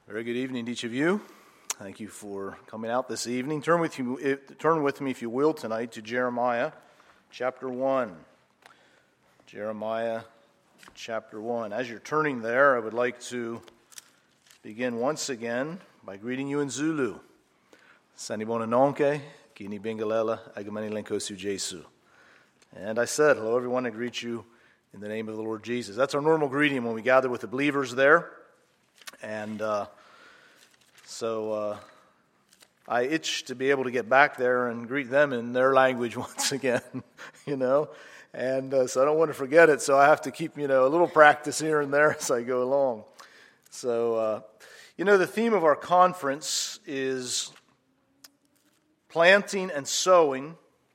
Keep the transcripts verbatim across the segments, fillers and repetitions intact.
Very good evening to each of you. Thank you for coming out this evening. Turn with you, turn with me, if you will, tonight to Jeremiah chapter one. Jeremiah chapter one. As you're turning there, I would like to begin once again by greeting you in Zulu. Sanibona nonke, kini bengalela, agamani lenkosu Jesu. And I said, hello everyone, I greet you in the name of the Lord Jesus. That's our normal greeting when we gather with the believers there. And uh, so uh, I itch to be able to get back there and greet them in their language once again, you know. And uh, so I don't want to forget it, so I have to keep, you know, a little practice here and there as I go along. So, uh, you know, the theme of our conference is planting and sowing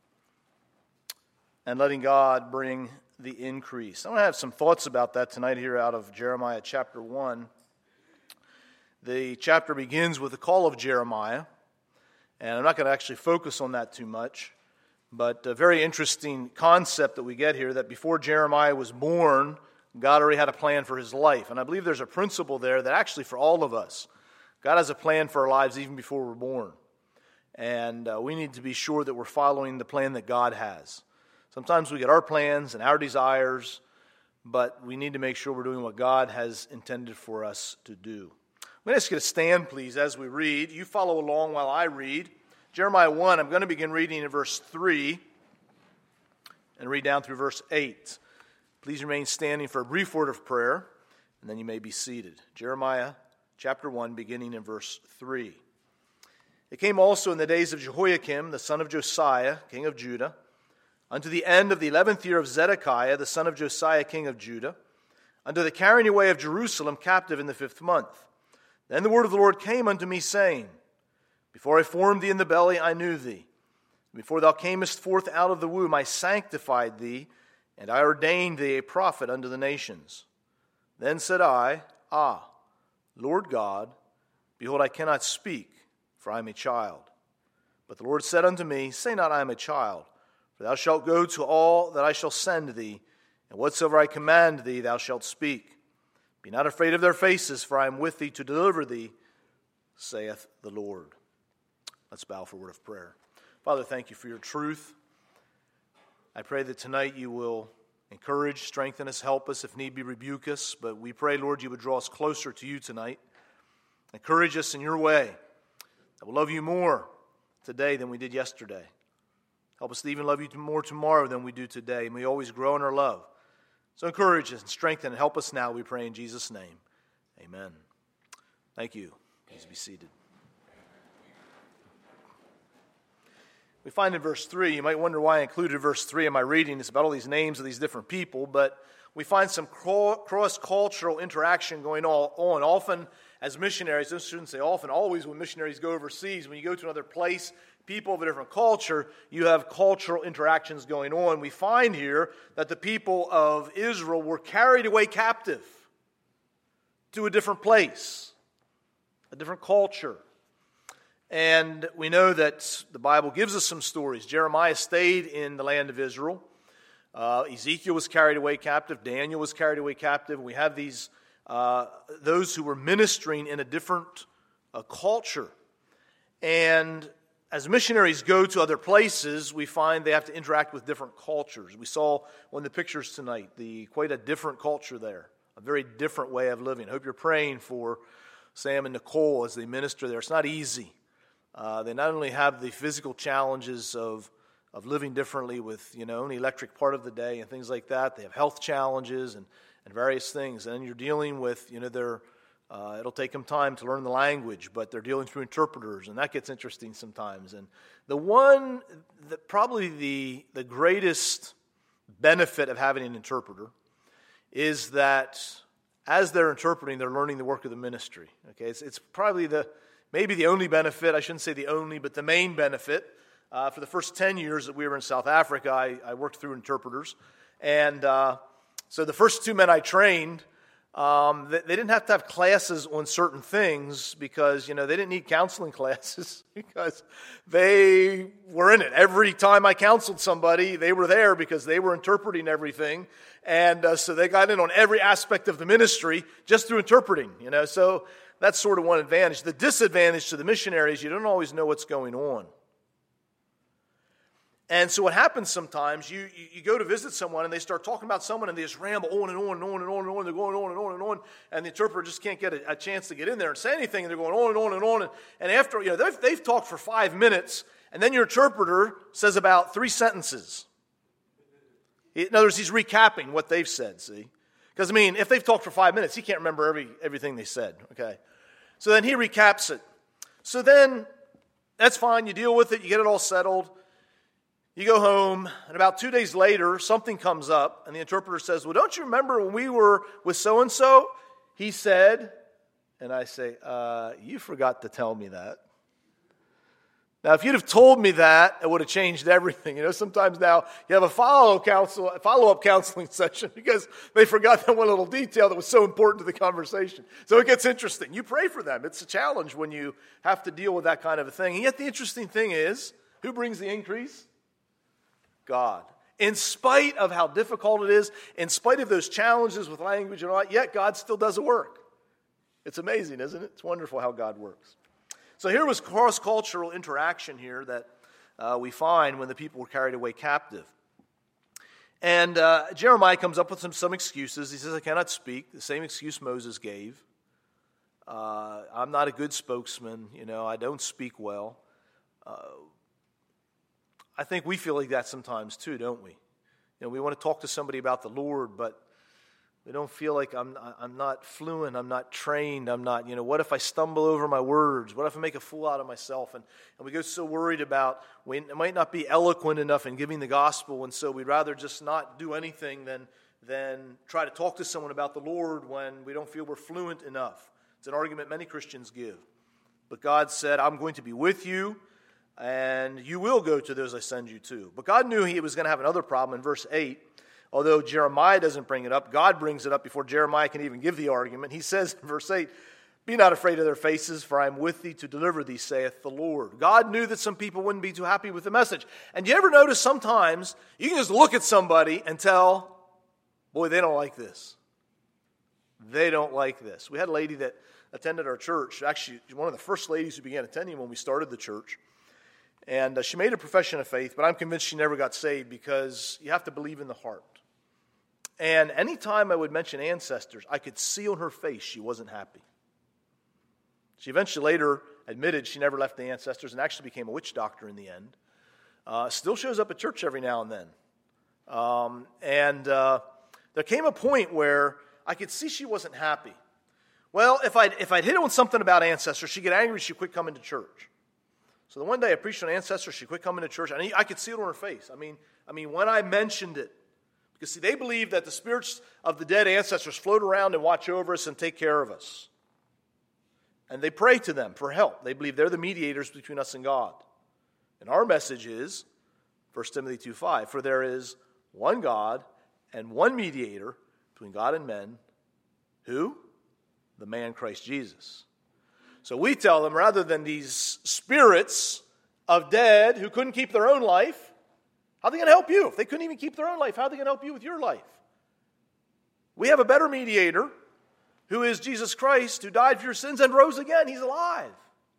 and letting God bring the increase. I want to have some thoughts about that tonight here out of Jeremiah chapter one. The chapter begins with the call of Jeremiah, and I'm not going to actually focus on that too much, but a very interesting concept that we get here, that before Jeremiah was born, God already had a plan for his life. And I believe there's a principle there that actually for all of us, God has a plan for our lives even before we're born. And uh, we need to be sure that we're following the plan that God has. Sometimes we get our plans and our desires, but we need to make sure we're doing what God has intended for us to do. I'm going to ask you to stand, please, as we read. You follow along while I read. Jeremiah one, I'm going to begin reading in verse three and read down through verse eight. Please remain standing for a brief word of prayer, and then you may be seated. Jeremiah chapter one, beginning in verse three. It came also in the days of Jehoiakim, the son of Josiah, king of Judah, unto the end of the eleventh year of Zedekiah, the son of Josiah, king of Judah, unto the carrying away of Jerusalem captive in the fifth month. Then the word of the Lord came unto me, saying, Before I formed thee in the belly, I knew thee. Before thou camest forth out of the womb, I sanctified thee, and I ordained thee a prophet unto the nations. Then said I, Ah, Lord God, behold, I cannot speak, for I am a child. But the Lord said unto me, Say not, I am a child, for thou shalt go to all that I shall send thee, and whatsoever I command thee, thou shalt speak. Be not afraid of their faces, for I am with thee to deliver thee, saith the Lord. Let's bow for a word of prayer. Father, thank you for your truth. I pray that tonight you will encourage, strengthen us, help us, if need be, rebuke us. But we pray, Lord, you would draw us closer to you tonight. Encourage us in your way. That we'll love you more today than we did yesterday. Help us to even love you more tomorrow than we do today. And we always grow in our love. So encourage us and strengthen and help us now, we pray in Jesus' name. Amen. Thank you. Please be seated. We find in verse three, you might wonder why I included verse three in my reading. It's about all these names of these different people, but we find some cross-cultural interaction going on. Often as missionaries, I shouldn't say often, always when missionaries go overseas, when you go to another place, people of a different culture, you have cultural interactions going on. We find here that the people of Israel were carried away captive to a different place, a different culture. And we know that the Bible gives us some stories. Jeremiah stayed in the land of Israel. Uh, Ezekiel was carried away captive. Daniel was carried away captive. We have these uh, those who were ministering in a different uh, culture. And as missionaries go to other places, we find they have to interact with different cultures. We saw one of the pictures tonight, the quite a different culture there, a very different way of living. I hope you're praying for Sam and Nicole as they minister there. It's not easy. Uh, they not only have the physical challenges of of living differently with, you know, an electric part of the day and things like that. They have health challenges and, and various things. And you're dealing with, you know, they're Uh, it'll take them time to learn the language, but they're dealing through interpreters, and that gets interesting sometimes. And the one, that probably the, the greatest benefit of having an interpreter is that as they're interpreting, they're learning the work of the ministry. Okay, it's, it's probably the, maybe the only benefit, I shouldn't say the only, but the main benefit. Uh, for the first ten years that we were in South Africa, I, I worked through interpreters. And uh, so the first two men I trained, Um, they, they didn't have to have classes on certain things because, you know, they didn't need counseling classes because they were in it. Every time I counseled somebody, they were there because they were interpreting everything. And uh, so they got in on every aspect of the ministry just through interpreting, you know. So that's sort of one advantage. The disadvantage to the missionaries, you don't always know what's going on. And so what happens sometimes, you, you, you go to visit someone and they start talking about someone and they just ramble on and on and on and on and on. They're going on and on and on. And the interpreter just can't get a, a chance to get in there and say anything. And they're going on and on and on. And, and after, you know, they've, they've talked for five minutes. And then your interpreter says about three sentences. In other words, he's recapping what they've said, see? Because, I mean, if they've talked for five minutes, he can't remember every everything they said, okay? So then he recaps it. So then, that's fine. You deal with it. You get it all settled. You go home, and about two days later, something comes up, and the interpreter says, well, don't you remember when we were with so-and-so? He said, and I say, uh, you forgot to tell me that. Now, if you'd have told me that, it would have changed everything. You know, sometimes now you have a follow counsel, follow-up counseling session because they forgot that one little detail that was so important to the conversation. So it gets interesting. You pray for them. It's a challenge when you have to deal with that kind of a thing. And yet the interesting thing is, who brings the increase? God. In spite of how difficult it is, in spite of those challenges with language and all that, yet God still does the work. It's amazing, isn't it? It's wonderful how God works. So here was cross-cultural interaction here that uh, we find when the people were carried away captive. And uh, Jeremiah comes up with some, some excuses. He says, I cannot speak. The same excuse Moses gave. Uh, I'm not a good spokesman. You know, I don't speak well. Uh, I think we feel like that sometimes too, don't we? You know, we want to talk to somebody about the Lord, but we don't feel like I'm I'm not fluent, I'm not trained, I'm not, you know, what if I stumble over my words? What if I make a fool out of myself? And, and we get so worried about, we might not be eloquent enough in giving the gospel, and so we'd rather just not do anything than, than try to talk to someone about the Lord when we don't feel we're fluent enough. It's an argument many Christians give. But God said, I'm going to be with you, and you will go to those I send you to. But God knew he was going to have another problem in verse eight. Although Jeremiah doesn't bring it up, God brings it up before Jeremiah can even give the argument. He says in verse eight, be not afraid of their faces, for I am with thee to deliver thee, saith the Lord. God knew that some people wouldn't be too happy with the message. And you ever notice sometimes you can just look at somebody and tell, boy, they don't like this. They don't like this. We had a lady that attended our church, actually one of the first ladies who began attending when we started the church. And uh, she made a profession of faith, but I'm convinced she never got saved because you have to believe in the heart. And anytime I would mention ancestors, I could see on her face she wasn't happy. She eventually later admitted she never left the ancestors and actually became a witch doctor in the end. Uh, still shows up at church every now and then. Um, and uh, there came a point where I could see she wasn't happy. Well, if I'd, if I'd hit on something about ancestors, she'd get angry, she'd quit coming to church. So the one day I preached on ancestors, she quit coming to church, and I could see it on her face. I mean, I mean, when I mentioned it, because see, they believe that the spirits of the dead ancestors float around and watch over us and take care of us. And they pray to them for help. They believe they're the mediators between us and God. And our message is, First Timothy two five, for there is one God and one mediator between God and men. Who? The man Christ Jesus. So we tell them, rather than these spirits of dead who couldn't keep their own life, how are they going to help you? If they couldn't even keep their own life, how are they going to help you with your life? We have a better mediator, who is Jesus Christ, who died for your sins and rose again. He's alive.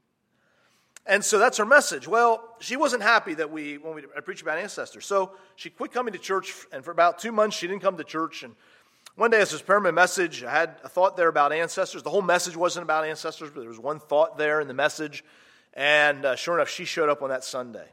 And so that's her message. Well, she wasn't happy that we, when we I preached about ancestors. So she quit coming to church, and for about two months she didn't come to church. And one day as I was preparing my message, I had a thought there about ancestors. The whole message wasn't about ancestors, but there was one thought there in the message. And uh, sure enough, she showed up on that Sunday.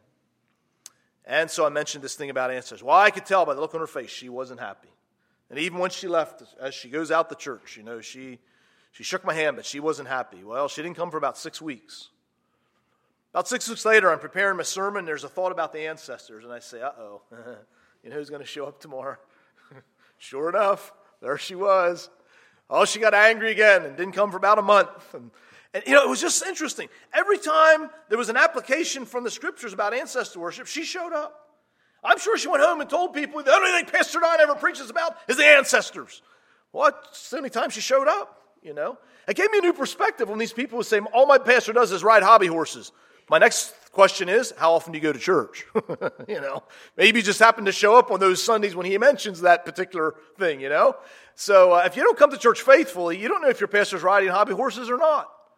And so I mentioned this thing about ancestors. Well, I could tell by the look on her face she wasn't happy. And even when she left, as she goes out the church, you know, she, she shook my hand, but she wasn't happy. Well, she didn't come for about six weeks. About six weeks later, I'm preparing my sermon. There's a thought about the ancestors. And I say, uh-oh, you know who's going to show up tomorrow? Sure enough. There she was. Oh, she got angry again and didn't come for about a month. And, and, you know, it was just interesting. Every time there was an application from the scriptures about ancestor worship, she showed up. I'm sure she went home and told people, the only thing Pastor Don ever preaches about is the ancestors. Well, that's the only time she showed up, you know. It gave me a new perspective when these people would say, all my pastor does is ride hobby horses. My next question is, how often do you go to church? You know, maybe you just happen to show up on those Sundays when he mentions that particular thing, you know. So uh, if you don't come to church faithfully, you don't know if your pastor's riding hobby horses or not.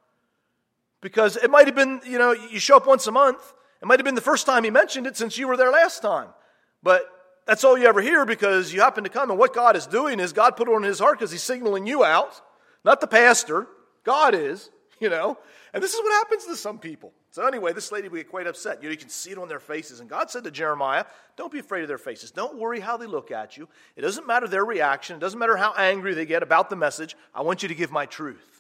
Because it might have been, you know, you show up once a month. It might have been the first time he mentioned it since you were there last time. But that's all you ever hear because you happen to come. And what God is doing is God put it on his heart because he's signaling you out. Not the pastor. God is, you know. And this is what happens to some people. So anyway, this lady would get quite upset. You know, you can see it on their faces. And God said to Jeremiah, don't be afraid of their faces. Don't worry how they look at you. It doesn't matter their reaction. It doesn't matter how angry they get about the message. I want you to give my truth.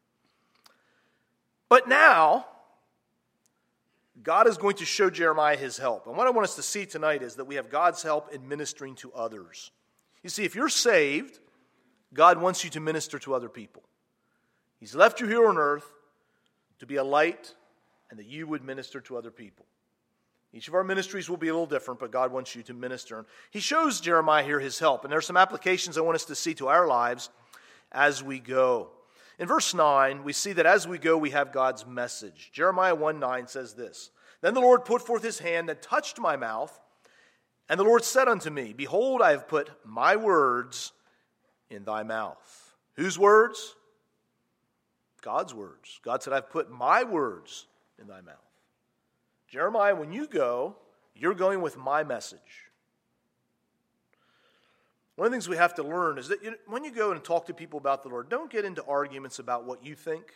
But now, God is going to show Jeremiah his help. And what I want us to see tonight is that we have God's help in ministering to others. You see, if you're saved, God wants you to minister to other people. He's left you here on earth to be a light and that you would minister to other people. Each of our ministries will be a little different, but God wants you to minister. He shows Jeremiah here his help, and there are some applications I want us to see to our lives as we go. In verse nine, we see that as we go, we have God's message. Jeremiah one nine says this, Then the Lord put forth his hand and touched my mouth, and the Lord said unto me, Behold, I have put my words in thy mouth. Whose words? God's words. God said, I've put my words in thy mouth. Jeremiah, when you go, you're going with my message. One of the things we have to learn is that you know, when you go and talk to people about the Lord, don't get into arguments about what you think.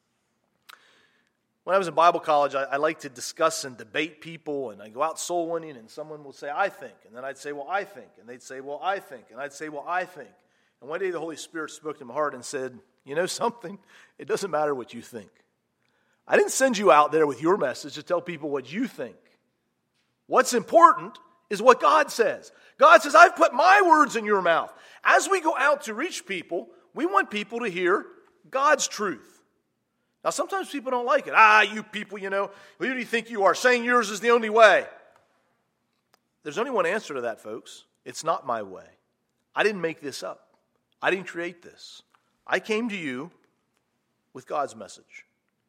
When I was in Bible college, I, I like to discuss and debate people, and I go out soul winning, and someone will say, I think. And then I'd say, well, I think. And they'd say, well, I think. And I'd say, well, I think. And one day the Holy Spirit spoke to my heart and said, you know something? It doesn't matter what you think. I didn't send you out there with your message to tell people what you think. What's important is what God says. God says, I've put my words in your mouth. As we go out to reach people, we want people to hear God's truth. Now, sometimes people don't like it. Ah, you people, you know, who do you think you are? Saying yours is the only way. There's only one answer to that, folks. It's not my way. I didn't make this up. I didn't create this. I came to you with God's message.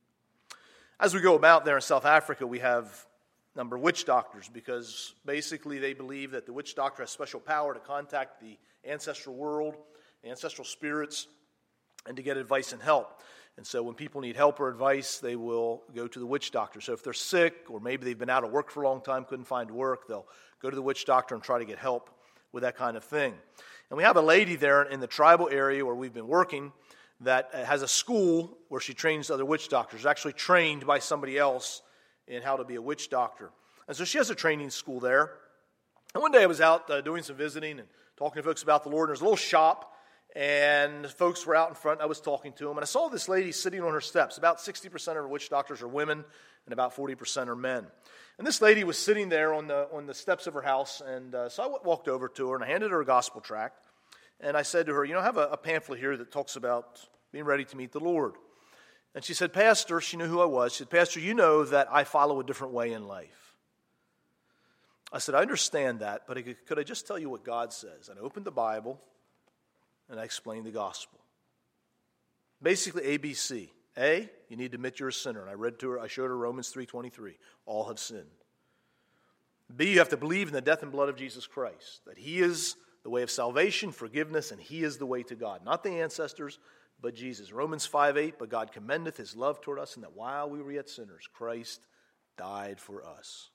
As we go about there in South Africa, we have a number of witch doctors because basically they believe that the witch doctor has special power to contact the ancestral world, the ancestral spirits, and to get advice and help. And so when people need help or advice, they will go to the witch doctor. So if they're sick or maybe they've been out of work for a long time, couldn't find work, they'll go to the witch doctor and try to get help with that kind of thing. And we have a lady there in the tribal area where we've been working that has a school where she trains other witch doctors, actually trained by somebody else in how to be a witch doctor. And so she has a training school there. And one day I was out uh, doing some visiting and talking to folks about the Lord, and there's a little shop, and folks were out in front. I was talking to them, and I saw this lady sitting on her steps. About sixty percent of her witch doctors are women, and about forty percent are men. And this lady was sitting there on the on the steps of her house, and uh, so I walked over to her, and I handed her a gospel tract. And I said to her, you know, I have a, a pamphlet here that talks about being ready to meet the Lord. And she said, Pastor, she knew who I was. She said, Pastor, you know that I follow a different way in life. I said, I understand that, but could I just tell you what God says? And I opened the Bible, and I explained the gospel. Basically, A B C. A, you need to admit you're a sinner. And I read to her, I showed her Romans three twenty-three. All have sinned. B, you have to believe in the death and blood of Jesus Christ, that he is the way of salvation, forgiveness, and he is the way to God. Not the ancestors, but Jesus. Romans five eight, but God commendeth his love toward us, and that while we were yet sinners, Christ died for us.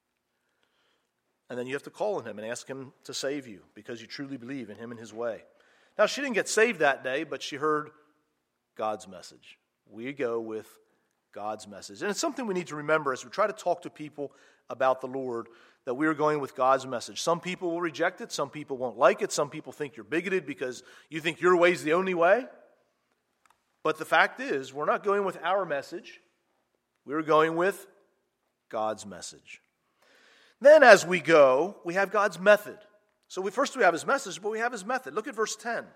And then you have to call on him and ask him to save you, because you truly believe in him and his way. Now, she didn't get saved that day, but she heard God's message. We go with God's message. And it's something we need to remember as we try to talk to people about the Lord, that we are going with God's message. Some people will reject it. Some people won't like it. Some people think you're bigoted because you think your way is the only way. But the fact is, we're not going with our message. We're going with God's message. Then as we go, we have God's method. So we first we have his message, but we have his method. Look at verse ten.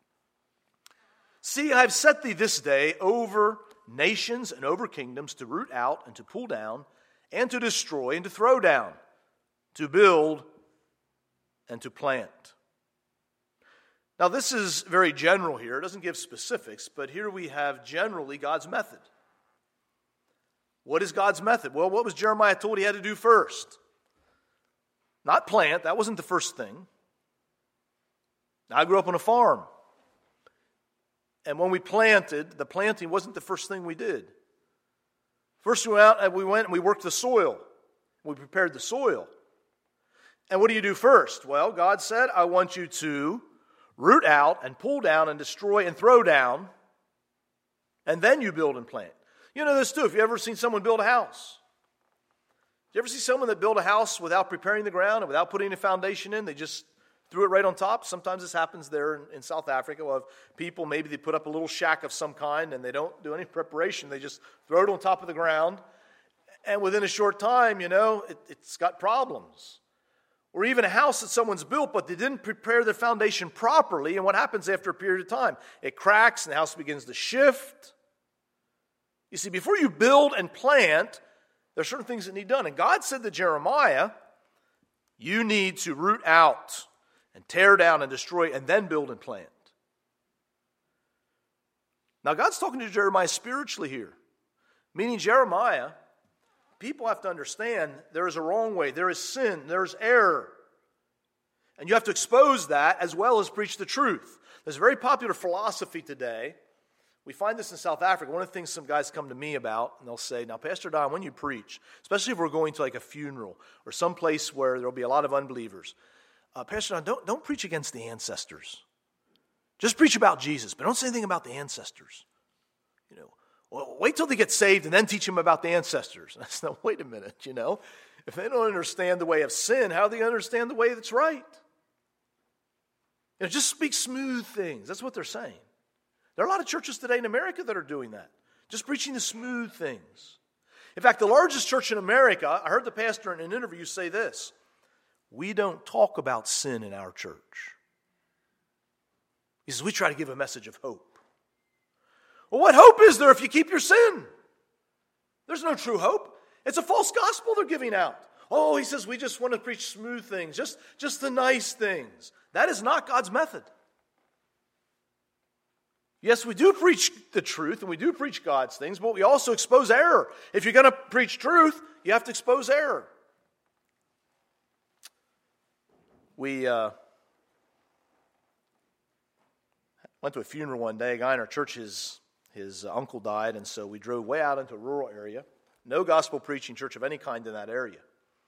See, I have set thee this day over nations and over kingdoms to root out and to pull down and to destroy and to throw down, to build and to plant. Now this is very general here. It doesn't give specifics, but here we have generally God's method. What is God's method? Well, what was Jeremiah told he had to do first? Not plant. That wasn't the first thing. I grew up on a farm. And when we planted, the planting wasn't the first thing we did. First we went out and we went and we worked the soil. We prepared the soil. And what do you do first? Well, God said, I want you to root out and pull down and destroy and throw down, and then you build and plant. You know this too. If you ever seen someone build a house, did you ever see someone that built a house without preparing the ground and without putting a foundation in? They just threw it right on top. Sometimes this happens there in, in South Africa. We'll have people, maybe they put up a little shack of some kind and they don't do any preparation. They just throw it on top of the ground. And within a short time, you know, it, it's got problems. Or even a house that someone's built, but they didn't prepare their foundation properly. And what happens after a period of time? It cracks and the house begins to shift. You see, before you build and plant, there are certain things that need done. And God said to Jeremiah, you need to root out and tear down and destroy and then build and plant. Now, God's talking to Jeremiah spiritually here. Meaning Jeremiah, people have to understand there is a wrong way. There is sin. There is error. And you have to expose that as well as preach the truth. There's a very popular philosophy today. We find this in South Africa. One of the things some guys come to me about, and they'll say, now, Pastor Don, when you preach, especially if we're going to like a funeral or some place where there'll be a lot of unbelievers, uh, Pastor Don, don't, don't preach against the ancestors. Just preach about Jesus, but don't say anything about the ancestors. You know, well, wait till they get saved and then teach them about the ancestors. I said, no, wait a minute, you know. If they don't understand the way of sin, how do they understand the way that's right? You know, just speak smooth things. That's what they're saying. There are a lot of churches today in America that are doing that. Just preaching the smooth things. In fact, the largest church in America, I heard the pastor in an interview say this: we don't talk about sin in our church. He says, we try to give a message of hope. Well, what hope is there if you keep your sin? There's no true hope. It's a false gospel they're giving out. Oh, he says, we just want to preach smooth things, just, just the nice things. That is not God's method. Yes, we do preach the truth, and we do preach God's things, but we also expose error. If you're going to preach truth, you have to expose error. We uh, went to a funeral one day. A guy in our church, his, his uncle died, and so we drove way out into a rural area. No gospel preaching church of any kind in that area.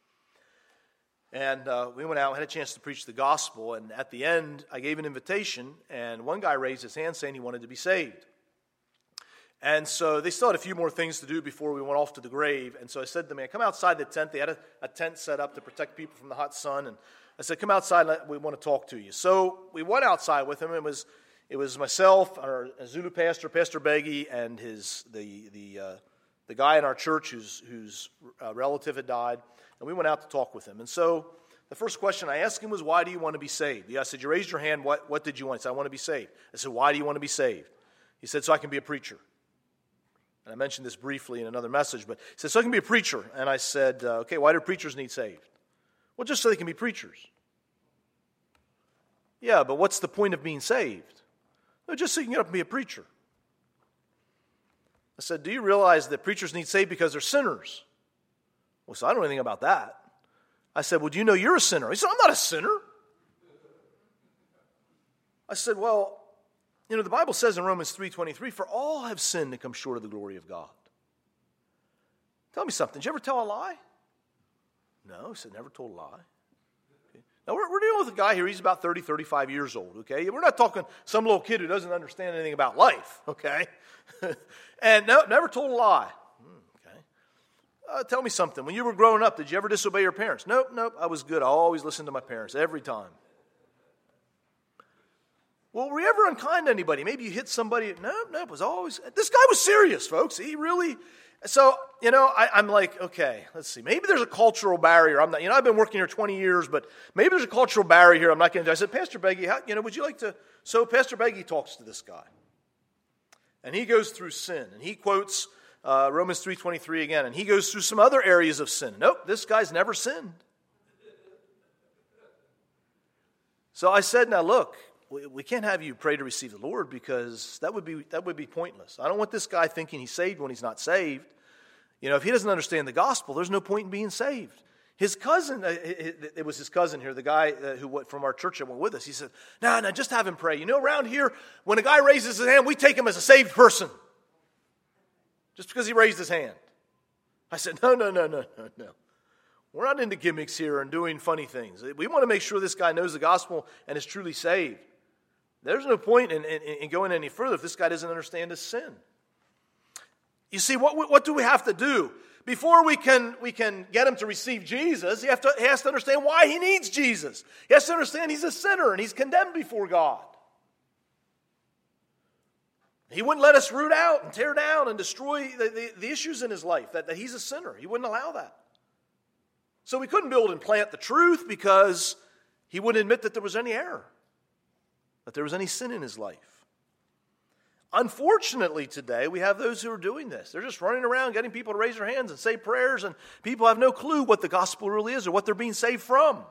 And uh, we went out and had a chance to preach the gospel. And at the end, I gave an invitation. And one guy raised his hand saying he wanted to be saved. And so they still had a few more things to do before we went off to the grave. And so I said to them, man, come outside the tent. They had a, a tent set up to protect people from the hot sun. And I said, come outside. We want to talk to you. So we went outside with him. It was it was myself, our Zulu pastor, Pastor Beggy, and his the the uh, the guy in our church whose whose uh, relative had died. And we went out to talk with him. And so the first question I asked him was, why do you want to be saved? I said, you raised your hand. What, what did you want? He said, I want to be saved. I said, why do you want to be saved? He said, so I can be a preacher. And I mentioned this briefly in another message, but he said, so I can be a preacher. And I said, uh, okay, why do preachers need saved? Well, just so they can be preachers. Yeah, but what's the point of being saved? Well, just so you can get up and be a preacher. I said, do you realize that preachers need saved because they're sinners? Well, so I don't know anything about that. I said, well, do you know you're a sinner? He said, I'm not a sinner. I said, well, you know, the Bible says in Romans three twenty-three, for all have sinned and come short of the glory of God. Tell me something. Did you ever tell a lie? No, he said, never told a lie. Okay. Now, we're, we're dealing with a guy here. He's about thirty, thirty-five years old, okay? We're not talking some little kid who doesn't understand anything about life, okay? And no, never told a lie. Uh, tell me something. When you were growing up, did you ever disobey your parents? Nope, nope. I was good. I always listened to my parents every time. Well, were you ever unkind to anybody? Maybe you hit somebody. Nope, nope. It was always. This guy was serious, folks. He really. So, you know, I, I'm like, okay, let's see. Maybe there's a cultural barrier. I'm not. You know, I've been working here twenty years, but maybe there's a cultural barrier here. I'm not going to. I said, Pastor Beggy, how, you know, would you like to? So, Pastor Beggy talks to this guy, and he goes through sin, and he quotes Uh, Romans three twenty-three again, and he goes through some other areas of sin. Nope, this guy's never sinned. So I said, now look, we, we can't have you pray to receive the Lord because that would be that would be pointless. I don't want this guy thinking he's saved when he's not saved. You know, if he doesn't understand the gospel, there's no point in being saved. His cousin, uh, it, it was his cousin here, the guy uh, who went from our church that went with us. He said, no, no, just have him pray. You know, around here, when a guy raises his hand, we take him as a saved person. Just because he raised his hand. I said, no, no, no, no, no, no. We're not into gimmicks here and doing funny things. We want to make sure this guy knows the gospel and is truly saved. There's no point in, in, in going any further if this guy doesn't understand his sin. You see, what, what do we have to do? Before we can, we can get him to receive Jesus, he, have to, he has to understand why he needs Jesus. He has to understand he's a sinner and he's condemned before God. He wouldn't let us root out and tear down and destroy the, the, the issues in his life, that, that he's a sinner. He wouldn't allow that. So we couldn't build and plant the truth because he wouldn't admit that there was any error, that there was any sin in his life. Unfortunately today, we have those who are doing this. They're just running around getting people to raise their hands and say prayers, and people have no clue what the gospel really is or what they're being saved from.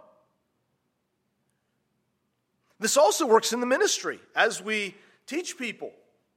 This also works in the ministry as we teach people.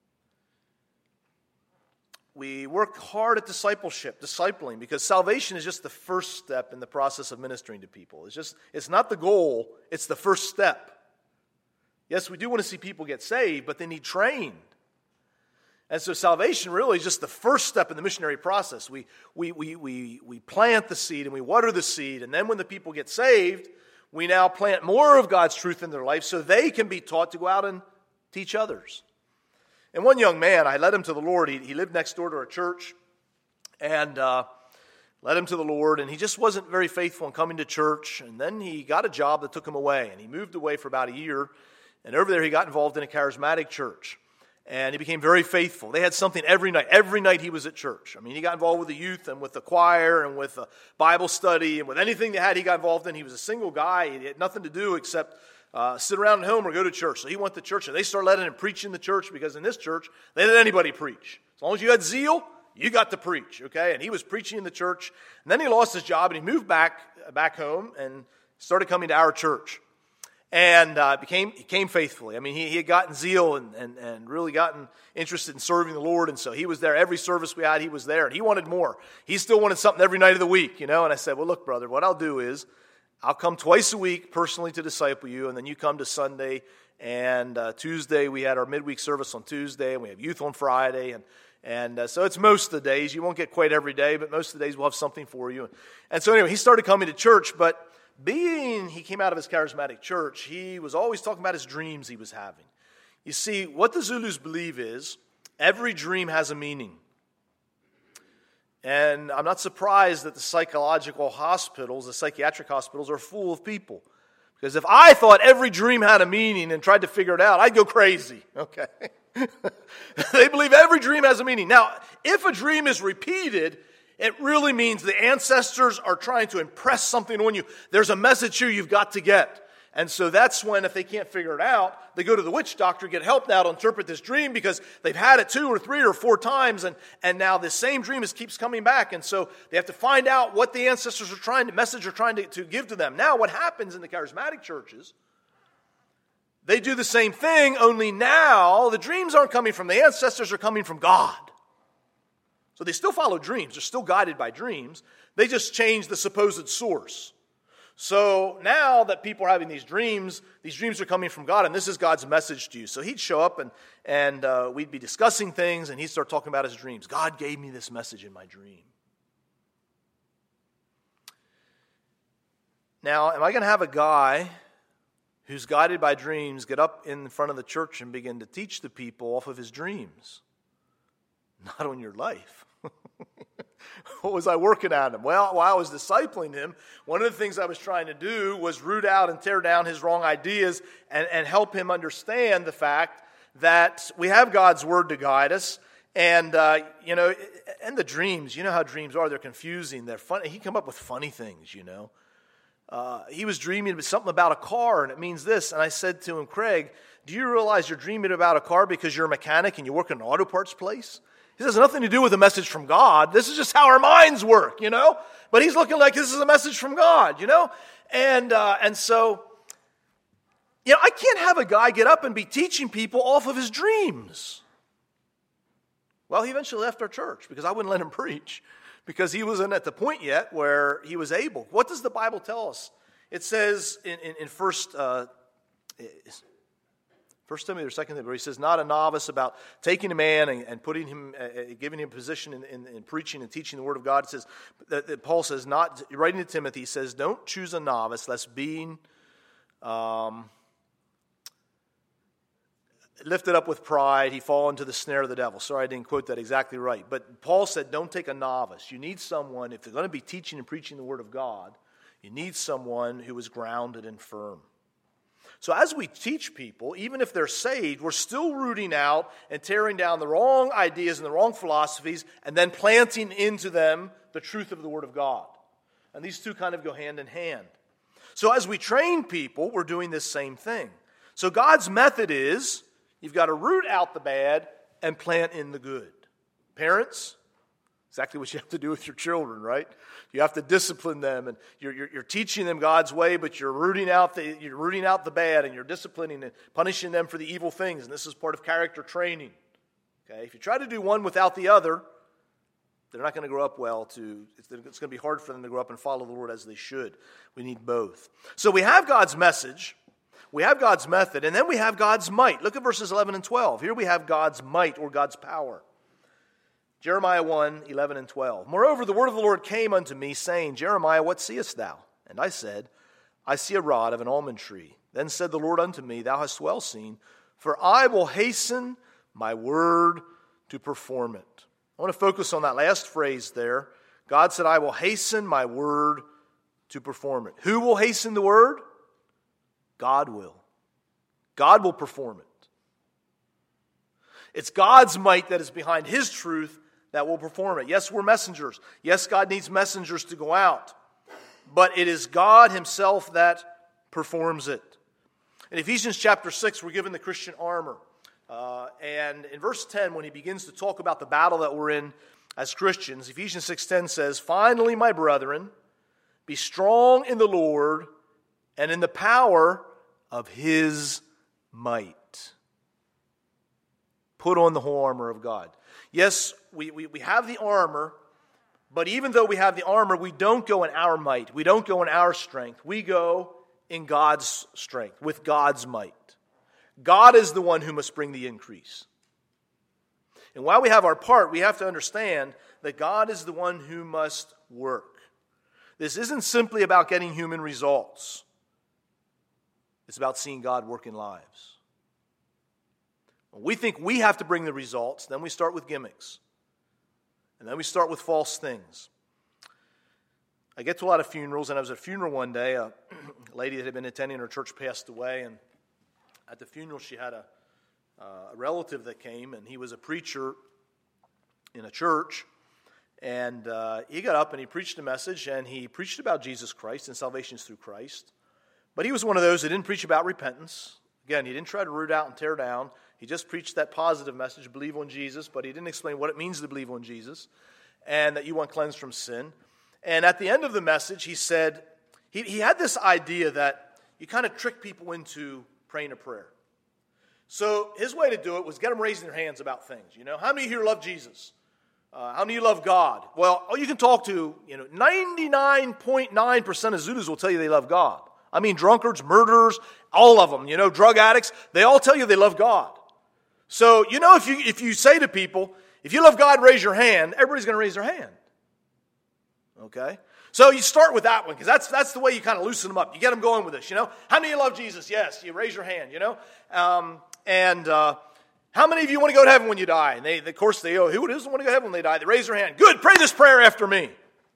We work hard at discipleship, discipling, because salvation is just the first step in the process of ministering to people. It's just, it's not the goal, it's the first step. Yes, we do want to see people get saved, but they need trained. And so salvation really is just the first step in the missionary process. We, we, we, we, we plant the seed and we water the seed, and then when the people get saved, we now plant more of God's truth in their life so they can be taught to go out and teach others. And one young man, I led him to the Lord. He, he lived next door to our church, and uh, led him to the Lord, and he just wasn't very faithful in coming to church. And then he got a job that took him away, and he moved away for about a year. And over there, he got involved in a charismatic church, and he became very faithful. They had something every night. Every night he was at church. I mean, he got involved with the youth and with the choir and with the Bible study and with anything they had he got involved in. He was a single guy. He had nothing to do except Uh, sit around at home or go to church. So he went to church, and they started letting him preach in the church, because in this church, they let anybody preach. As long as you had zeal, you got to preach, okay? And he was preaching in the church, and then he lost his job, and he moved back back home and started coming to our church. And uh, became he came faithfully. I mean, he, he had gotten zeal and, and, and really gotten interested in serving the Lord, and so he was there. Every service we had, he was there, and he wanted more. He still wanted something every night of the week, you know? And I said, well, look, brother, what I'll do is I'll come twice a week personally to disciple you, and then you come to Sunday, and uh, Tuesday we had our midweek service on Tuesday, and we have youth on Friday, and and uh, so it's most of the days. You won't get quite every day, but most of the days we'll have something for you. And so anyway, he started coming to church, but being he came out of his charismatic church, he was always talking about his dreams he was having. You see, what the Zulus believe is every dream has a meaning. And I'm not surprised that the psychological hospitals, the psychiatric hospitals, are full of people. Because if I thought every dream had a meaning and tried to figure it out, I'd go crazy, okay? They believe every dream has a meaning. Now, if a dream is repeated, it really means the ancestors are trying to impress something on you. There's a message here you've got to get. And so that's when, if they can't figure it out, they go to the witch doctor, get help now to interpret this dream, because they've had it two or three or four times, and, and now this same dream is, keeps coming back. And so they have to find out what the ancestors are trying to, message are trying to, to give to them. Now what happens in the charismatic churches, they do the same thing, only now the dreams aren't coming from the ancestors, they're coming from God. So they still follow dreams, they're still guided by dreams, they just change the supposed source. So now that people are having these dreams, these dreams are coming from God, and this is God's message to you. So he'd show up, and, and uh, we'd be discussing things, and he'd start talking about his dreams. God gave me this message in my dream. Now, am I going to have a guy who's guided by dreams get up in front of the church and begin to teach the people off of his dreams? Not on your life. What was I working at him? Well, while I was discipling him, one of the things I was trying to do was root out and tear down his wrong ideas and, and help him understand the fact that we have God's word to guide us. And, uh, you know, and the dreams, you know how dreams are. They're confusing. They're funny. He come up with funny things, you know. Uh, he was dreaming something about a car, and it means this. And I said to him, Craig, do you realize you're dreaming about a car because you're a mechanic and you work in an auto parts place? This has nothing to do with a message from God. This is just how our minds work, you know? But he's looking like this is a message from God, you know? And uh, and so, you know, I can't have a guy get up and be teaching people off of his dreams. Well, he eventually left our church because I wouldn't let him preach, because he wasn't at the point yet where he was able. What does the Bible tell us? It says in, in, in first, uh, First Timothy or Second Timothy, where he says, not a novice, about taking a man and, and putting him, uh, giving him a position in, in, in preaching and teaching the Word of God. It says, that, that Paul says, not writing to Timothy, he says, don't choose a novice, lest being um, lifted up with pride, he fall into the snare of the devil. Sorry, I didn't quote that exactly right. But Paul said, don't take a novice. You need someone, if they're going to be teaching and preaching the Word of God, you need someone who is grounded and firm. So as we teach people, even if they're saved, we're still rooting out and tearing down the wrong ideas and the wrong philosophies and then planting into them the truth of the Word of God. And these two kind of go hand in hand. So as we train people, we're doing this same thing. So God's method is, you've got to root out the bad and plant in the good. Parents, exactly what you have to do with your children, right? You have to discipline them, and you're, you're, you're teaching them God's way, but you're rooting out the you're rooting out the bad, and you're disciplining and punishing them for the evil things. And this is part of character training. Okay, if you try to do one without the other, they're not going to grow up well. To it's, it's going to be hard for them to grow up and follow the Lord as they should. We need both. So we have God's message, we have God's method, and then we have God's might. Look at verses eleven and twelve. Here we have God's might or God's power. Jeremiah one, eleven and twelve. Moreover, the word of the Lord came unto me, saying, Jeremiah, what seest thou? And I said, I see a rod of an almond tree. Then said the Lord unto me, Thou hast well seen, for I will hasten my word to perform it. I want to focus on that last phrase there. God said, I will hasten my word to perform it. Who will hasten the word? God will. God will perform it. It's God's might that is behind His truth that will perform it. Yes, we're messengers. Yes, God needs messengers to go out. But it is God Himself that performs it. In Ephesians chapter six, we're given the Christian armor. Uh, and in verse ten, when he begins to talk about the battle that we're in as Christians, Ephesians six ten says, Finally, my brethren, be strong in the Lord and in the power of His might. Put on the whole armor of God. Yes, we, we, we have the armor, but even though we have the armor, we don't go in our might. We don't go in our strength. We go in God's strength, with God's might. God is the one who must bring the increase. And while we have our part, we have to understand that God is the one who must work. This isn't simply about getting human results. It's about seeing God work in lives. When we think we have to bring the results, then we start with gimmicks. And then we start with false things. I get to a lot of funerals, and I was at a funeral one day. A lady that had been attending her church passed away, and at the funeral she had a, uh, a relative that came, and he was a preacher in a church. And uh, he got up and he preached a message, and he preached about Jesus Christ and salvation is through Christ. But he was one of those that didn't preach about repentance. Again, he didn't try to root out and tear down. He just preached that positive message, believe on Jesus, but he didn't explain what it means to believe on Jesus and that you want cleansed from sin. And at the end of the message, he said, he, he had this idea that you kind of trick people into praying a prayer. So his way to do it was get them raising their hands about things. You know, how many here love Jesus? Uh, how many of you love God? Well, oh, you can talk to, you know, ninety-nine point nine percent of Zulus will tell you they love God. I mean, drunkards, murderers, all of them, you know, drug addicts, they all tell you they love God. So, you know, if you if you say to people, if you love God, raise your hand, everybody's going to raise their hand. Okay? So you start with that one, because that's that's the way you kind of loosen them up. You get them going with this, you know. How many of you love Jesus? Yes. You raise your hand, you know. Um, and uh, how many of you want to go to heaven when you die? And they, of course, they go, who doesn't want to go to heaven when they die? They raise their hand. Good, pray this prayer after me.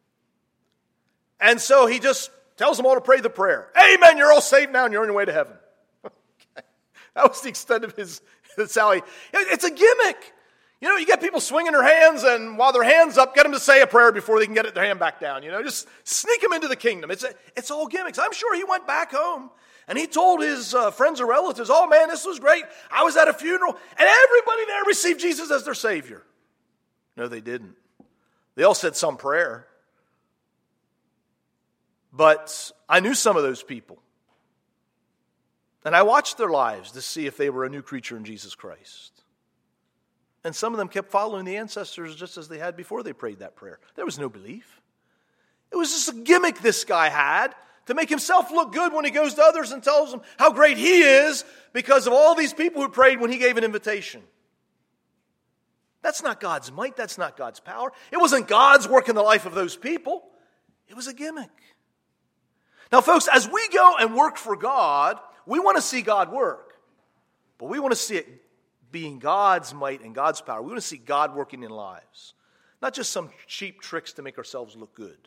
And so he just tells them all to pray the prayer. Amen, you're all saved now and you're on your way to heaven. Okay. That was the extent of his, that's how he, it's a gimmick. You know, you get people swinging their hands, and while their hand's up, get them to say a prayer before they can get their hand back down. You know, just sneak them into the kingdom. It's a, it's all gimmicks. I'm sure he went back home, and he told his uh, friends or relatives, oh man, this was great. I was at a funeral, and everybody there received Jesus as their Savior. No, they didn't. They all said some prayer. But I knew some of those people. And I watched their lives to see if they were a new creature in Jesus Christ. And some of them kept following the ancestors just as they had before they prayed that prayer. There was no belief. It was just a gimmick this guy had to make himself look good when he goes to others and tells them how great he is because of all these people who prayed when he gave an invitation. That's not God's might. That's not God's power. It wasn't God's work in the life of those people. It was a gimmick. Now, folks, as we go and work for God, we want to see God work. But we want to see it being God's might and God's power. We want to see God working in lives. Not just some cheap tricks to make ourselves look good.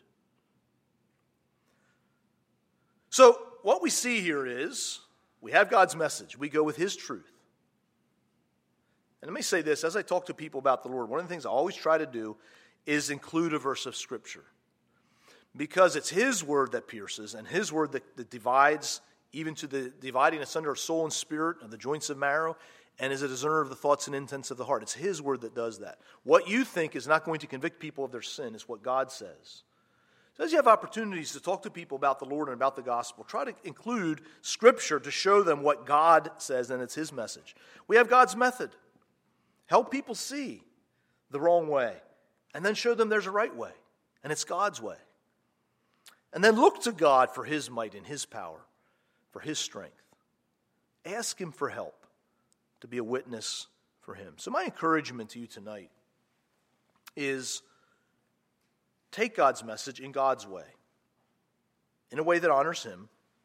So, what we see here is, we have God's message. We go with His truth. And let me say this, as I talk to people about the Lord, one of the things I always try to do is include a verse of Scripture. Because it's His word that pierces, and His word that, that divides, even to the dividing asunder of soul and spirit, of the joints of marrow, and is a discerner of the thoughts and intents of the heart. It's His word that does that. What you think is not going to convict people of their sin. It's what God says. So as you have opportunities to talk to people about the Lord and about the gospel, try to include Scripture to show them what God says, and it's His message. We have God's method. Help people see the wrong way, and then show them there's a right way, and it's God's way. And then look to God for His might and His power, for His strength. Ask Him for help to be a witness for Him. So my encouragement to you tonight is take God's message in God's way, in a way that honors Him.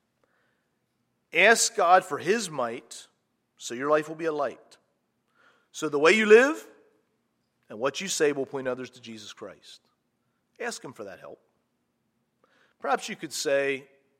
Ask God for His might so your life will be a light. So the way you live and what you say will point others to Jesus Christ. Ask Him for that help. Perhaps you could say,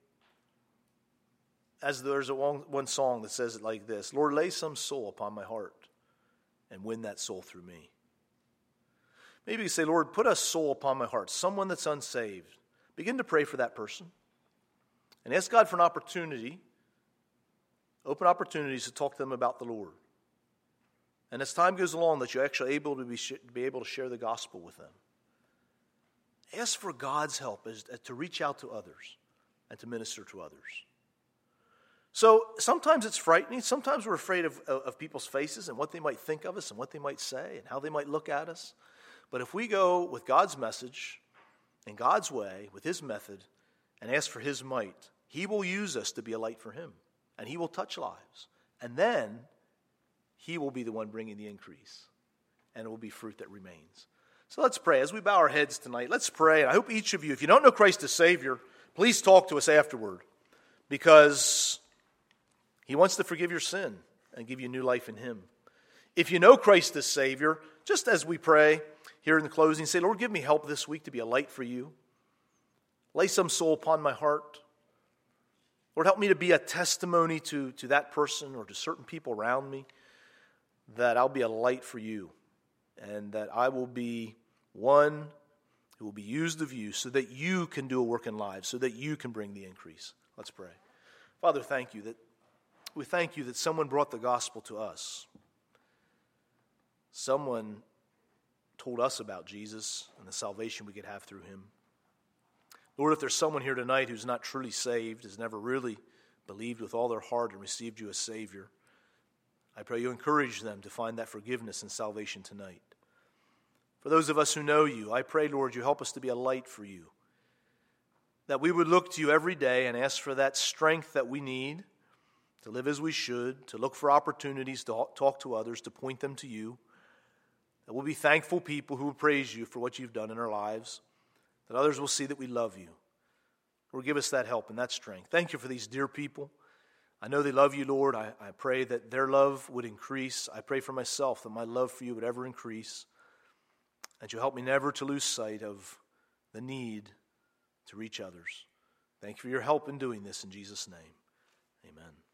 as there's a one, one song that says it like this, Lord, lay some soul upon my heart and win that soul through me. Maybe you say, Lord, put a soul upon my heart, someone that's unsaved. Begin to pray for that person and ask God for an opportunity, open opportunities to talk to them about the Lord. And as time goes along, that you're actually able to be, be able to share the gospel with them. Ask for God's help as, as to reach out to others and to minister to others. So sometimes it's frightening. Sometimes we're afraid of, of, of people's faces and what they might think of us and what they might say and how they might look at us. But if we go with God's message, in God's way, with His method, and ask for His might, He will use us to be a light for Him. And He will touch lives. And then He will be the one bringing the increase. And it will be fruit that remains. So let's pray. As we bow our heads tonight, let's pray. And I hope each of you, if you don't know Christ as Savior, please talk to us afterward. Because He wants to forgive your sin and give you new life in Him. If you know Christ as Savior, just as we pray here in the closing, say, Lord, give me help this week to be a light for You. Lay some soul upon my heart. Lord, help me to be a testimony to, to that person or to certain people around me, that I'll be a light for You, and that I will be one who will be used of You so that You can do a work in lives, so that You can bring the increase. Let's pray. Father, thank You that we thank You that someone brought the gospel to us. Someone told us about Jesus and the salvation we could have through Him. Lord, if there's someone here tonight who's not truly saved, has never really believed with all their heart and received You as Savior, I pray You encourage them to find that forgiveness and salvation tonight. For those of us who know You, I pray, Lord, You help us to be a light for You, that we would look to You every day and ask for that strength that we need to live as we should, to look for opportunities to talk to others, to point them to You, that we'll be thankful people who will praise You for what You've done in our lives, that others will see that we love You. Lord, give us that help and that strength. Thank You for these dear people. I know they love You, Lord. I, I pray that their love would increase. I pray for myself that my love for You would ever increase. And You help me never to lose sight of the need to reach others. Thank You for Your help in doing this in Jesus' name. Amen.